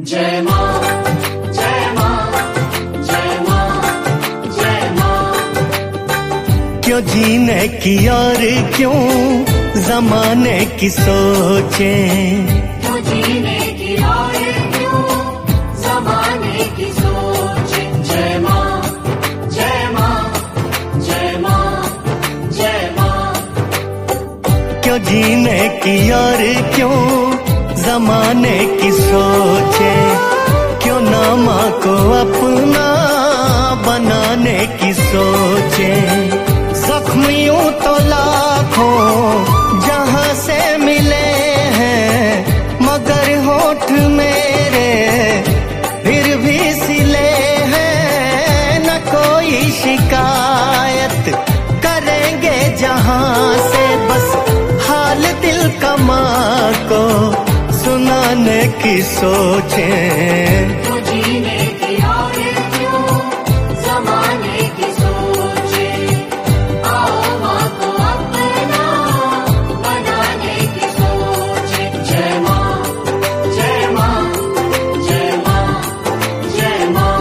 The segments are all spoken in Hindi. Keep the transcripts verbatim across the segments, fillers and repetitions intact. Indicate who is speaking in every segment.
Speaker 1: जय माँ, जय माँ, जय माँ, जय माँ।
Speaker 2: क्यों जीने की और क्यों जमाने की सोचें,
Speaker 1: क्यों जीने की और क्यों जमाने की सोचें। जय माँ, जय माँ, जय माँ, जय माँ।
Speaker 2: क्यों जीने की और क्यों जमाने की सोचे, क्यों ना माँ को अपना बनाने की सोचे। जख्म यूं तो लाखों जहां से मिले हैं, मगर होठ मेरे फिर भी सिले हैं। न कोई शिकायत करेंगे जहां से, बस हाल दिल का माँ को सुनाने की सोचें।
Speaker 1: क्यों जीने की और क्यों जमाने की सोचें। आओ माँ को अपना बनाने की सोचें। जय माँ, जय माँ, जय माँ, जय माँ।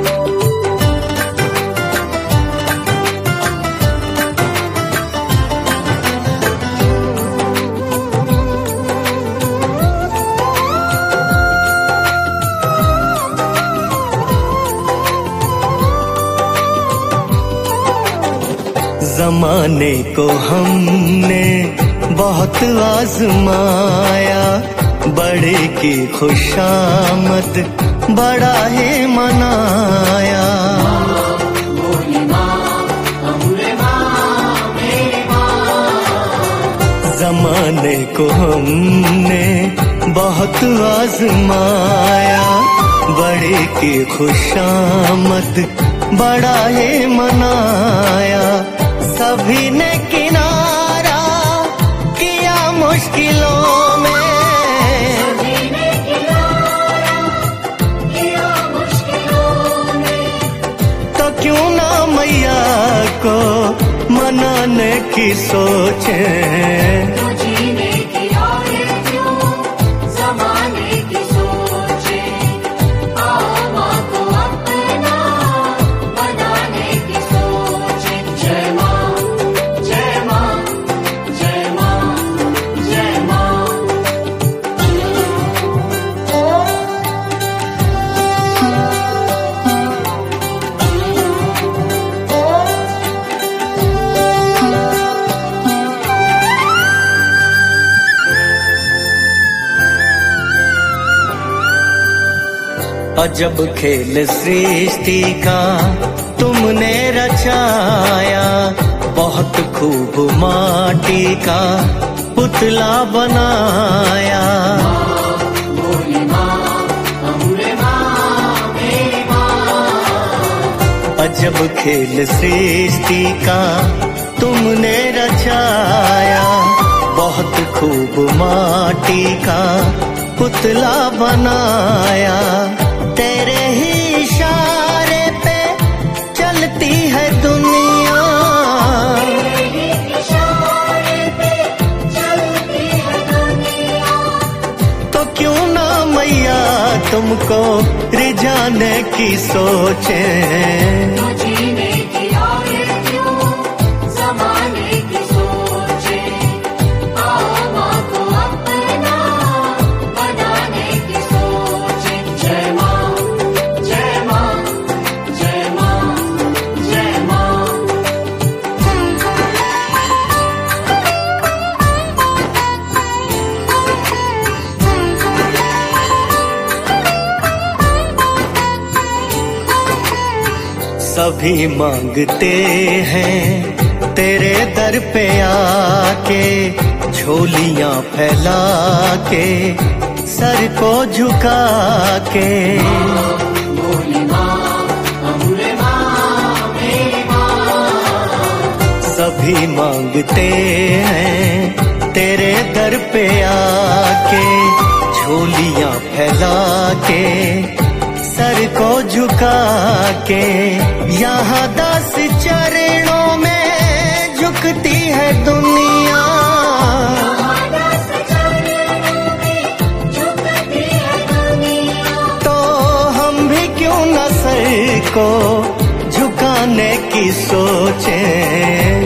Speaker 2: जमाने को हमने बहुत आजमाया, बड़े की खुशामद बड़ा ही मनाया। जमाने को हमने बहुत आजमाया, बड़े की खुशामद बड़ा ही मनाया। सभी ने किनारा किया मुश्किलों में,
Speaker 1: सभी ने किनारा किया मुश्किलों में।
Speaker 2: तो क्यों ना मैया को मनाने की सोचें।
Speaker 1: क्यों जीने की और क्यों जमाने की सोचें। आओ माँ को अपना बनाने की सोचें। जय माँ, जय माँ, जय माँ, जय माँ।
Speaker 2: अजब खेल सृष्टि का तुमने रचाया, बहुत खूब माटी का पुतला बनाया।
Speaker 1: बोली माँ, अमूल्य माँ, मेरी माँ।
Speaker 2: अजब खेल सृष्टि का तुमने रचाया, बहुत खूब माटी का पुतला बनाया। तेरे ही इशारे पे चलती है दुनिया,
Speaker 1: तेरे ही इशारे पे चलती है दुनिया।
Speaker 2: तो क्यों ना मैया तुमको रिझाने की सोचें।
Speaker 1: क्यों जीने की और क्यों जमाने की सोचें। आओ माँ को अपना बनाने की सोचें। जय माँ, जय माँ, जय माँ, जय माँ।
Speaker 2: सभी मांगते हैं तेरे दर पे आके, झोलियां फैला के सर को झुका के।
Speaker 1: बोली माँ, अमूल्य माँ, मेरी माँ।
Speaker 2: सभी मांगते हैं तेरे दर पे आके, झोलियां फैला के सर को झुका के। यहाँ दस चरणों में झुकती है दुनिया,
Speaker 1: दस चरणों में झुकती है दुनिया।
Speaker 2: को झुकाने की सोचें